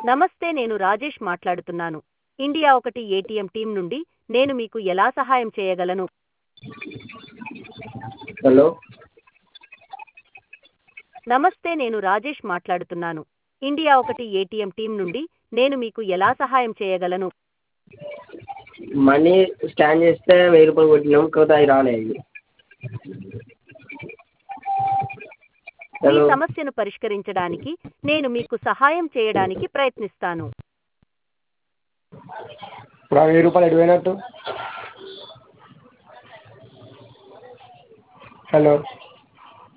నమస్తే, నేను రాజేష్ మాట్లాడుతున్నాను. ఇండియా ఒకటి ఏటీఎం టీం నుండి. నేను మీకు ఎలా సహాయం చేయగలను? హలో. నమస్తే, నేను రాజేష్ మాట్లాడుతున్నాను. ఇండియా ఒకటి ఏటీఎం టీం నుండి. నేను మీకు ఎలా సహాయం చేయగలను? మనీ స్కాన్ చేస్తే 1000 రూపాయలు కొట్టినాం, కాకపోతే అవి రాలేదు. మీ హలో. సమస్యను పరిష్కరించడానికి నేను మీకు సహాయం చేయడానికి ప్రయత్నిస్తాను. ఇప్పుడు ఆ 1000 రూపాయలు ఎటు పోయినట్టు? హలో.